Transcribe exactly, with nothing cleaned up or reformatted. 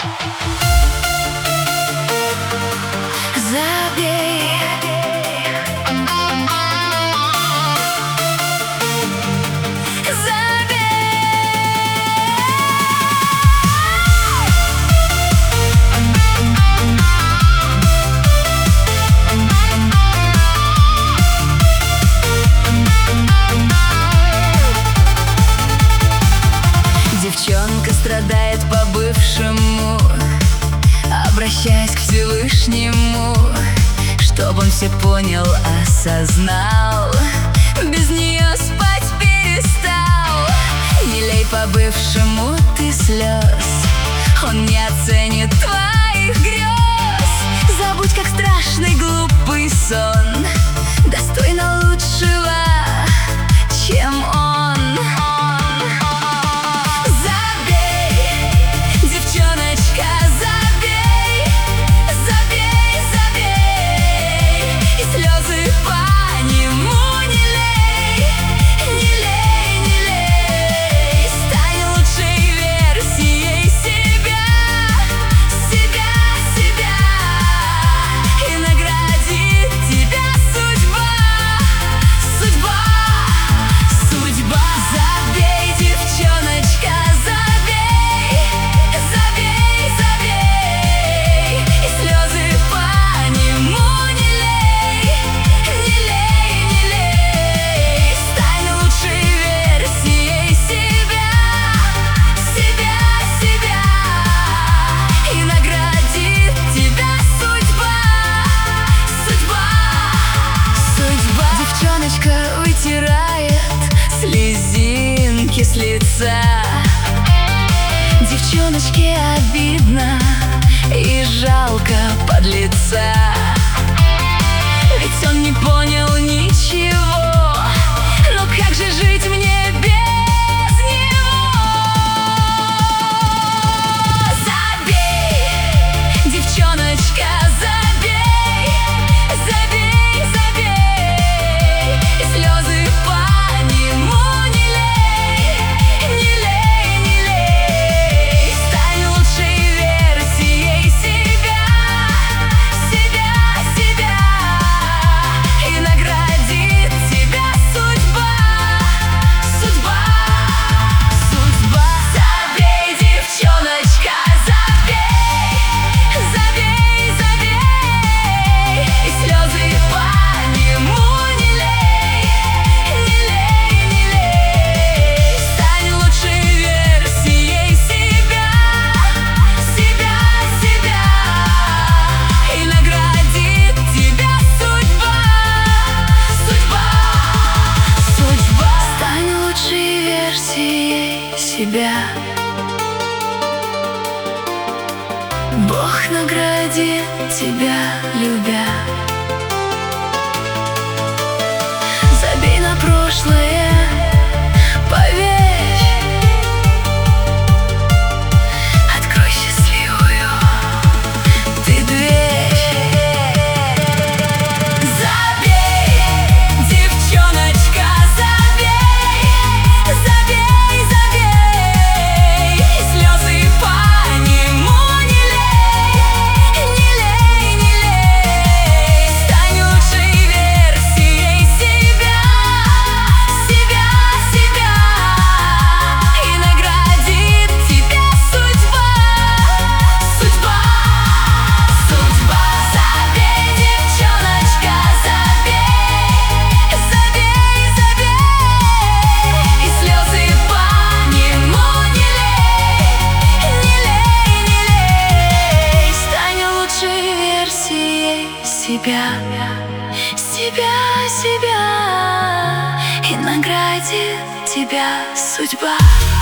Забей. Девчонка страдает по бывшему, обращаясь к Всевышнему, чтоб он все понял, осознал, без нее спать перестал. Не лей по бывшему ты слез, он не оценит твоих грез. Забудь, как страшный глупый сон, достойно лучшего, чем он. Вытирает слезинки с лица. Девчоночке обидно и жалко подлеца, ведь он не понял ничего. Но как же жить мне без него? Забей, девчоночка, забей, забей, забей, и слезы по нему не лей, не лей, не лей. Стань лучшей версией себя, себя, себя, и наградит тебя судьба, судьба, судьба. Забей, девчоночка, забей, забей, забей, и слезы по нему не лей, не лей, не лей. Стань лучшей версией себя, себя, себя, и наградит тебя судьба, судьба, судьба. Стань лучшей версией себя, Бог наградит тебя, любя. Забей на прошлое, поверь, открой счастливую ты дверь. Забей, девчоночка, забей, забей, забей, и слезы по нему не лей, не лей, не лей. Стань лучшей версией себя, себя, себя, и наградит тебя судьба, судьба, судьба. Забей, девчоночка, забей, забей, забей, и слезы по нему не лей, не лей, не лей. Стань лучшей версией себя, себя, себя, и наградит тебя судьба.